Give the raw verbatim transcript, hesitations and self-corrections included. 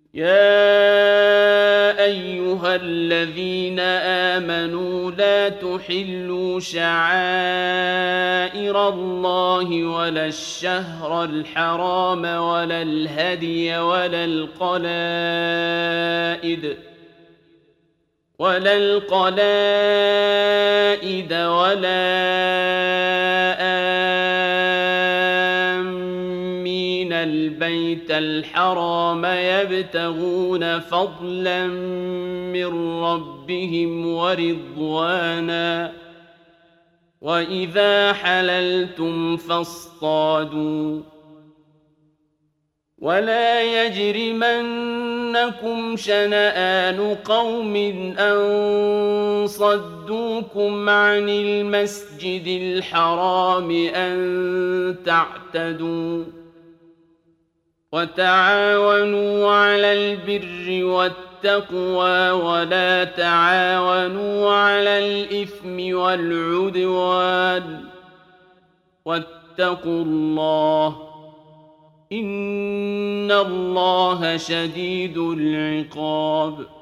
يا أيها الذين آمنوا لا تحلوا شعائر الله ولا الشهر الحرام ولا الهدي ولا القلائد ولا القلائد ولا آمين البيت الحرام يبتغون فضلا من ربهم ورضوانا وإذا حللتم فاصطادوا ولا يجرمنكم شنآن قوم أن صدوكم عن المسجد الحرام أن تعتدوا وتعاونوا على البر والتقوى ولا تعاونوا على الإثم والعدوان واتقوا الله إن الله شديد العقاب